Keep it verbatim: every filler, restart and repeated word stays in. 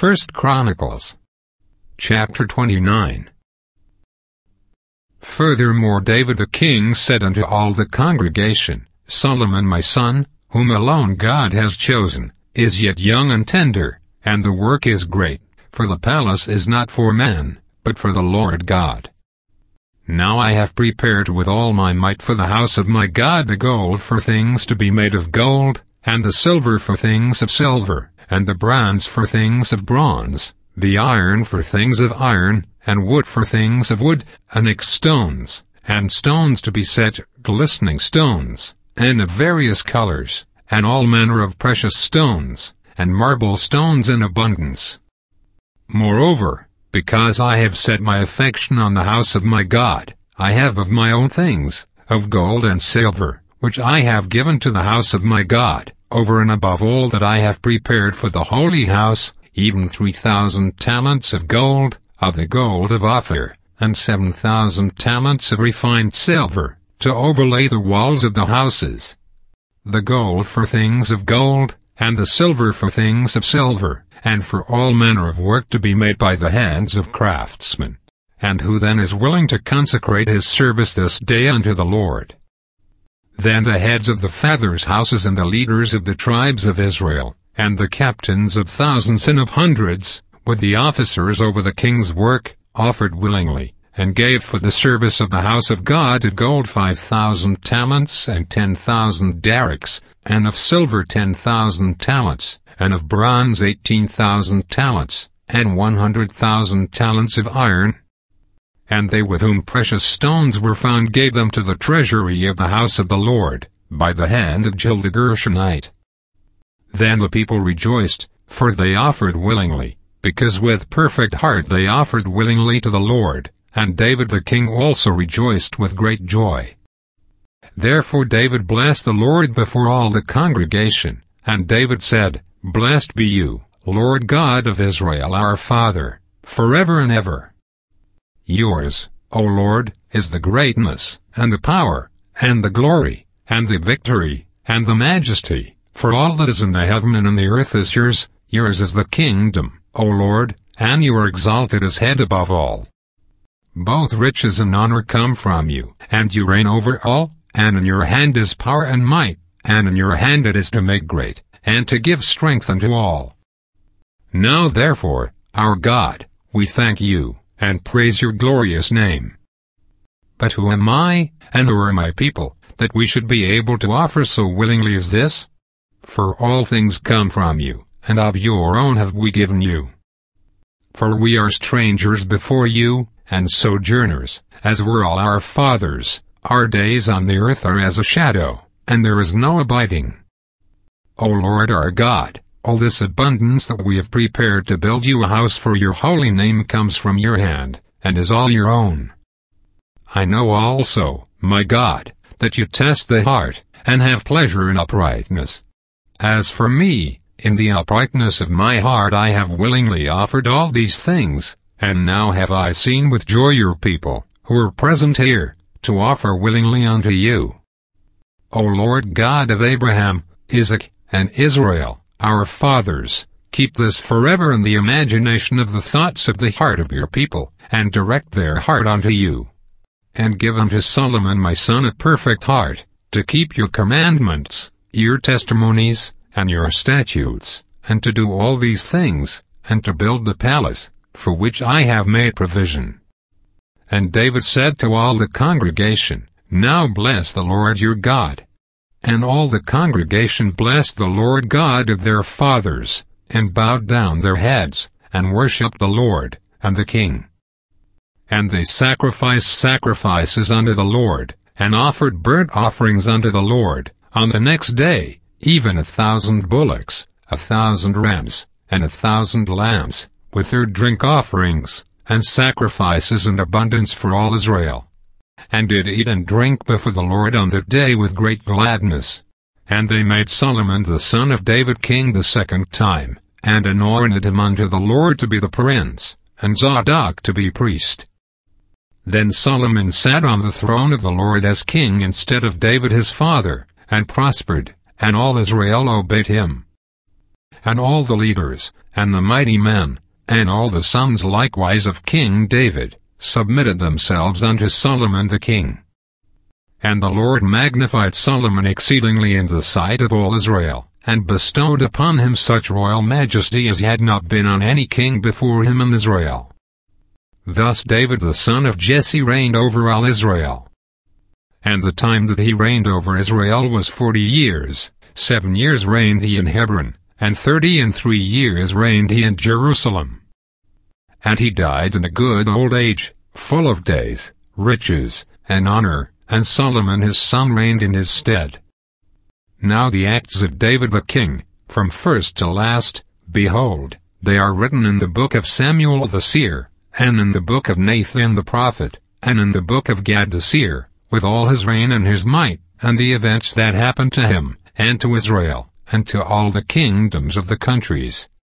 First Chronicles, chapter twenty-nine. Furthermore David the king said unto all the congregation, Solomon my son, whom alone God has chosen, is yet young and tender, and the work is great, for the palace is not for man, but for the Lord God. Now I have prepared with all my might for the house of my God the gold for things to be made of gold, and the silver for things of silver, and the bronze for things of bronze, the iron for things of iron, and wood for things of wood, onyx stones, and stones to be set, glistening stones, and of various colors, and all manner of precious stones, and marble stones in abundance. Moreover, because I have set my affection on the house of my God, I have of my own things, of gold and silver, which I have given to the house of my God, over and above all that I have prepared for the holy house, even three thousand talents of gold, of the gold of Ophir, and seven thousand talents of refined silver, to overlay the walls of the houses. The gold for things of gold, and the silver for things of silver, and for all manner of work to be made by the hands of craftsmen. And who then is willing to consecrate his service this day unto the Lord? Then the heads of the fathers' houses and the leaders of the tribes of Israel, and the captains of thousands and of hundreds, with the officers over the king's work, offered willingly, and gave for the service of the house of God of gold five thousand talents and ten thousand darics, and of silver ten thousand talents, and of bronze eighteen thousand talents, and one hundred thousand talents of iron. And they with whom precious stones were found gave them to the treasury of the house of the Lord, by the hand of Jill the Gershonite. Then the people rejoiced, for they offered willingly, because with perfect heart they offered willingly to the Lord, and David the king also rejoiced with great joy. Therefore David blessed the Lord before all the congregation, and David said, Blessed be you, Lord God of Israel our Father, forever and ever. Yours, O Lord, is the greatness, and the power, and the glory, and the victory, and the majesty, for all that is in the heaven and in the earth is yours. Yours is the kingdom, O Lord, and you are exalted as head above all. Both riches and honor come from you, and you reign over all, and in your hand is power and might, and in your hand it is to make great, and to give strength unto all. Now therefore, our God, we thank you, and praise your glorious name. But who am I, and who are my people, that we should be able to offer so willingly as this? For all things come from you, and of your own have we given you. For we are strangers before you, and sojourners, as were all our fathers. Our days on the earth are as a shadow, and there is no abiding. O Lord our God, all this abundance that we have prepared to build you a house for your holy name comes from your hand, and is all your own. I know also, my God, that you test the heart, and have pleasure in uprightness. As for me, in the uprightness of my heart I have willingly offered all these things, and now have I seen with joy your people, who are present here, to offer willingly unto you. O Lord God of Abraham, Isaac, and Israel, our fathers, keep this forever in the imagination of the thoughts of the heart of your people, and direct their heart unto you. And give unto Solomon my son a perfect heart, to keep your commandments, your testimonies, and your statutes, and to do all these things, and to build the palace, for which I have made provision. And David said to all the congregation, Now bless the Lord your God. And all the congregation blessed the Lord God of their fathers, and bowed down their heads, and worshipped the Lord, and the king. And they sacrificed sacrifices unto the Lord, and offered burnt offerings unto the Lord, on the next day, even a thousand bullocks, a thousand rams, and a thousand lambs, with their drink offerings, and sacrifices in abundance for all Israel. And did eat and drink before the Lord on that day with great gladness. And they made Solomon the son of David king the second time, and anointed him unto the Lord to be the prince, and Zadok to be priest. Then Solomon sat on the throne of the Lord as king instead of David his father, and prospered, and all Israel obeyed him. and all the leaders, and the mighty men, and all the sons likewise of King David, submitted themselves unto Solomon the king. And the Lord magnified Solomon exceedingly in the sight of all Israel, and bestowed upon him such royal majesty as had not been on any king before him in Israel. Thus David the son of Jesse reigned over all Israel. And the time that he reigned over Israel was forty years. Seven years reigned he in Hebron, and thirty and three years reigned he in Jerusalem. And he died in a good old age, full of days, riches, and honor, and Solomon his son reigned in his stead. Now the acts of David the king, from first to last, behold, they are written in the book of Samuel the seer, and in the book of Nathan the prophet, and in the book of Gad the seer, with all his reign and his might, and the events that happened to him, and to Israel, and to all the kingdoms of the countries,